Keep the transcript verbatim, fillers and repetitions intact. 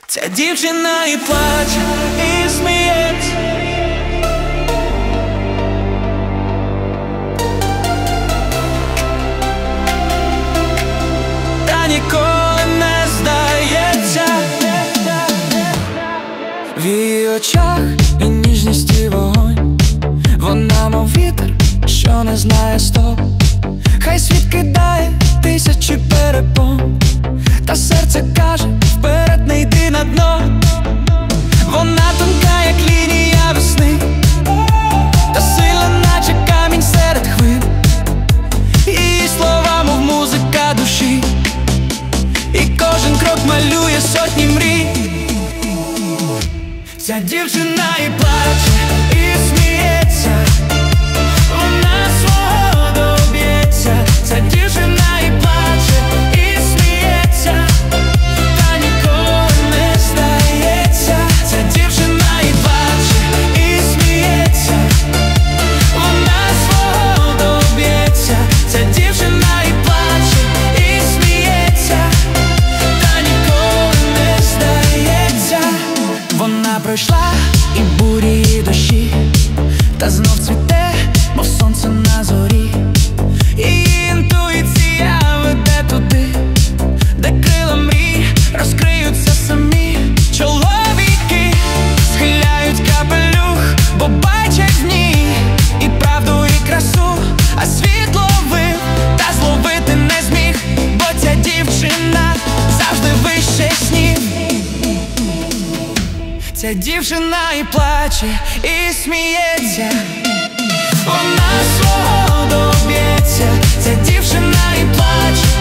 Ця дівчина і плаче, і сміється. Та ніколи не здається. В її очах і ніжність, і вогонь. Вона мов вітер, що не знає стоп. Хай світ кидає тисячі перепон, та серце каже, вперед не йди на дно. Вона тонка, як лінія весни, та сильна, наче камінь серед хвиль. Її слова, мов музика душі, і кожен крок малює сотні мрій. Ця дівчина і плаче, і сміється. Вона свого доб'ється. Ця дівчина і плаче, і сміється. Та ніколи не здається. Ця дівчина і плаче, і сміється. Вона свого доб'ється. Ця дівчина і плаче, і сміється. Та ніколи не здається. Вона пройшла і бурі, і дощі, та знов цвіте, мов сонце на зорі. Її інтуїція веде туди, де крила мрій розкриються самі. Чоловіки схиляють капелюх, бо бачать в ній і правду, і красу. А світ ловив, та зловити не зміг, бо ця дівчина завжди вище снів. Ця дівчина і плаче, і сміється. Вона свого доб'ється. Ця дівчина і плаче,